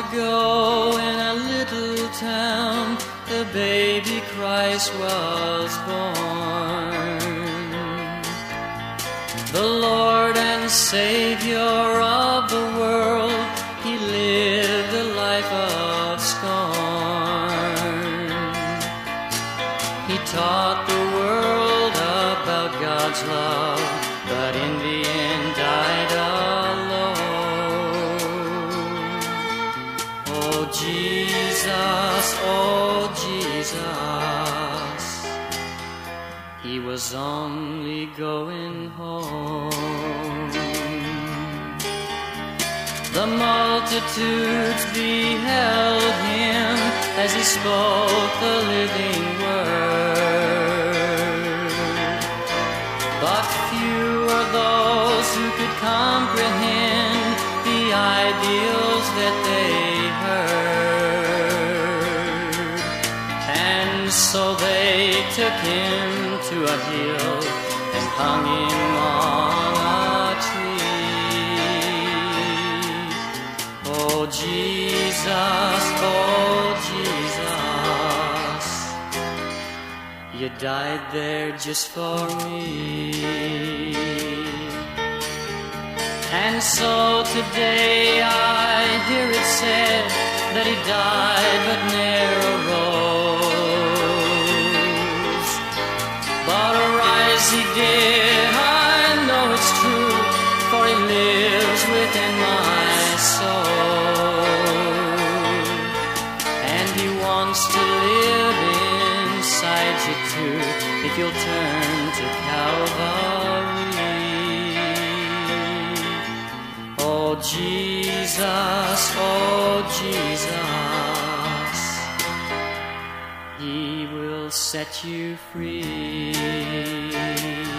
ago in a little town, the baby Christ was born. The Lord and Savior of the world, He lived a life of scorn. He taught the world about God's love, but in the end died alone. Oh Jesus, He was only going home. The multitudes beheld Him as He spoke the living word. But few are those who could comprehend the ideals that they heard. And so they took Him to a hill and hung Him on a tree. Oh Jesus, You died there just for me. And so today I hear it said that He died but ne'er arose. But arise He did, I know it's true, for He lives within my soul. And He wants to live inside you too, if you'll turn to Calvary. Oh Jesus, He will set you free.